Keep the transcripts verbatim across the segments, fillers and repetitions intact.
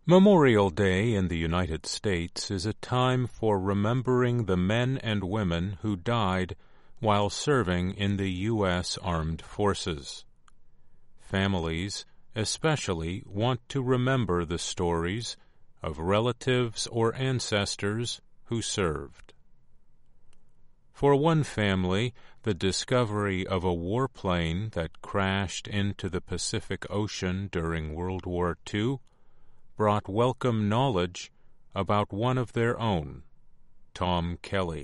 Memorial Day in the United States is a time for remembering the men and women who died while serving in the U S Armed Forces. Families especially want to remember the stories of relatives or ancestors who served. For one family, the discovery of a warplane that crashed into the Pacific Ocean during World War Two brought welcome knowledge about one of their own, Tom Kelly.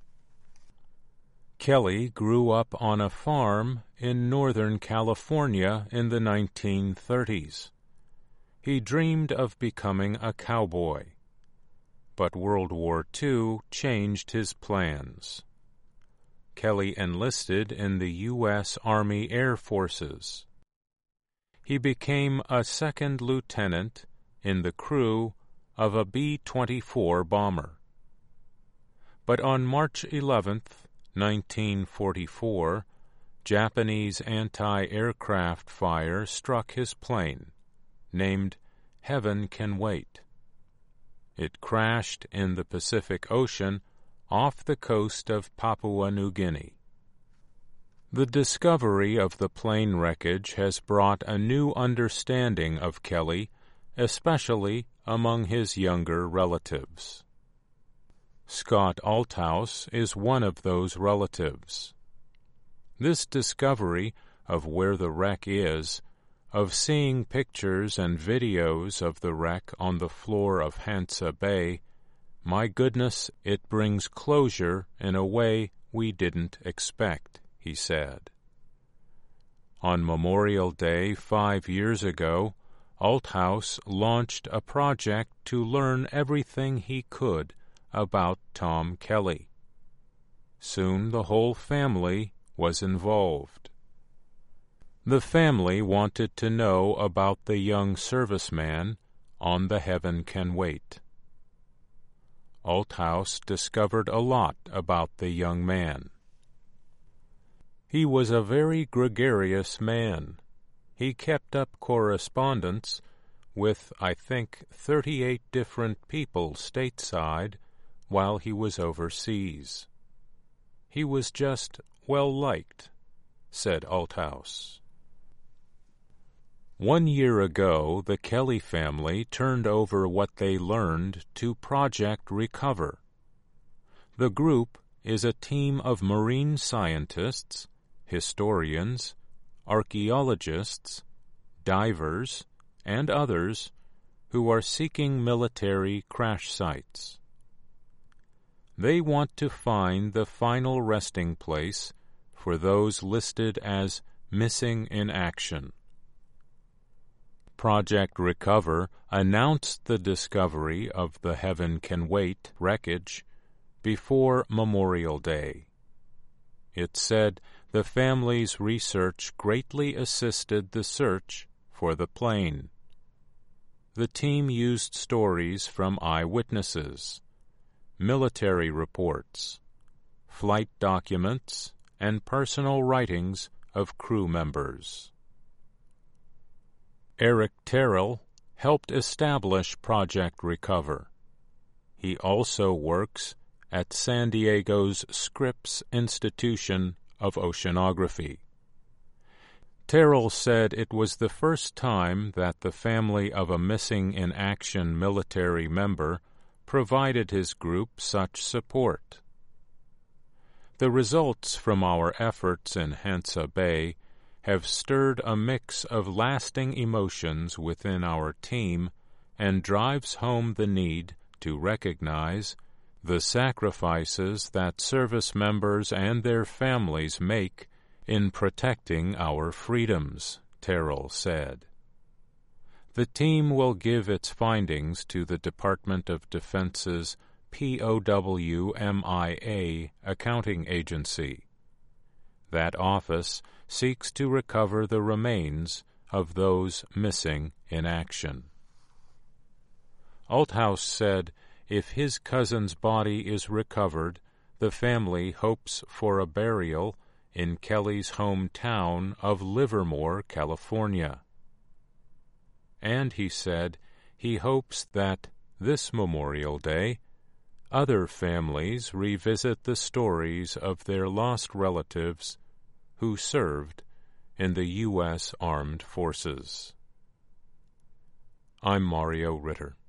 Kelly grew up on a farm in Northern California in the nineteen thirties. He dreamed of becoming a cowboy, but World War Two changed his plans. Kelly enlisted in the U S Army Air Forces. He became a second lieutenant in the crew of a B twenty-four bomber. But on March eleventh, nineteen forty-four, Japanese anti-aircraft fire struck his plane, named Heaven Can Wait. It crashed in the Pacific Ocean off the coast of Papua New Guinea. The discovery of the plane wreckage has brought a new understanding of Kelly, especially among his younger relatives. Scott Althouse is one of those relatives. This discovery of where the wreck is, of seeing pictures and videos of the wreck on the floor of Hansa Bay, my goodness, it brings closure in a way we didn't expect, he said. On Memorial Day five years ago, Althouse launched a project to learn everything he could about Tom Kelly. Soon the whole family was involved. The family wanted to know about the young serviceman on the Heaven Can Wait. Althouse discovered a lot about the young man. He was a very gregarious man. He kept up correspondence with, I think, thirty-eight different people stateside while he was overseas. He was just well-liked, said Althouse. One year ago, the Kelly family turned over what they learned to Project Recover. The group is a team of marine scientists, historians, archaeologists, divers, and others who are seeking military crash sites. They want to find the final resting place for those listed as missing in action. Project Recover announced the discovery of the Heaven Can Wait wreckage before Memorial Day. It said the family's research greatly assisted the search for the plane. The team used stories from eyewitnesses, military reports, flight documents, and personal writings of crew members. Eric Terrell helped establish Project Recover. He also works at San Diego's Scripps Institution of Oceanography. Terrell said it was the first time that the family of a missing-in-action military member provided his group such support. The results from our efforts in Hansa Bay have stirred a mix of lasting emotions within our team and drives home the need to recognize the sacrifices that service members and their families make in protecting our freedoms, Terrell said. The team will give its findings to the Department of Defense's P O W M I A accounting agency. That office seeks to recover the remains of those missing in action. Althouse said if his cousin's body is recovered, the family hopes for a burial in Kelly's hometown of Livermore, California. And he said he hopes that this Memorial Day, other families revisit the stories of their lost relatives who served in the U S Armed Forces. I'm Mario Ritter.